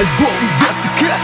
альбом «Вертикаль».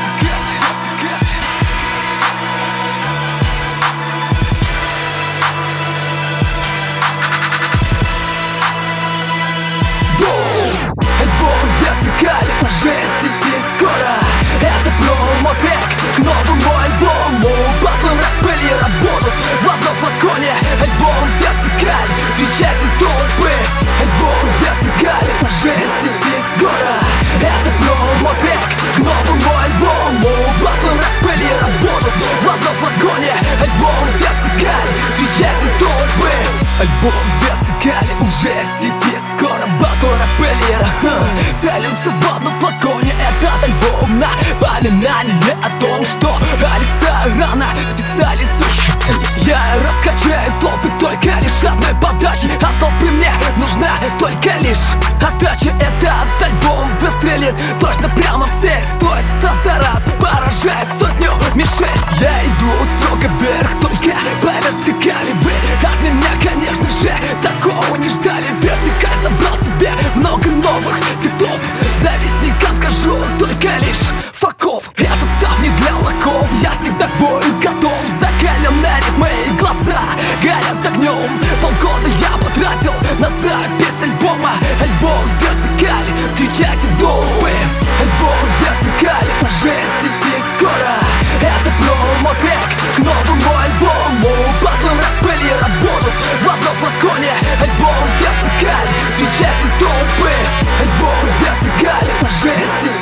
Альбом «Вертикаль» уже в сети скоро. Это промо-трек к новому альбому. Батл рэпели работают в одном флаконе. Альбом «Вертикаль», встречайте толпы. Альбом «Вертикаль» уже в сети скоро. Это промо-трек к новому альбому. Батл рэпели работают в одном флаконе. Альбом «Вертикаль», встречайте толпы. Альбом «Вертикаль» уже в сети скоро. Батл рэпелера сольются в одном флаконе. Этот альбом напоминание о том, что Алекса рано списали суть. Я раскачаю толпы только лишь одной подачи. А толпы мне нужна только лишь отдача. Этот альбом выстрелит точно прямо в цель. 100 за раз поражая сотню мишень. Я иду строго вверх, только по вертикали. Вы от меня, конечно же, такого не ждали. Вертикаль набрал себе много новых фитов. Завистникам скажу только лишь факов. Это ставни для лаков. Я всегда к бою готов. Закаленные мои глаза горят огнем. Полгода я потратил на запись альбома. Альбом «Вертикаль», встречайте толпы. Альбом «Вертикаль» уже в сети скоро. Это промо-трек к новому альбому. Батл рэпели работают в одном флаконе. Альбом «Вертикаль», встречайте толпы. Альбом «Вертикаль» уже в сети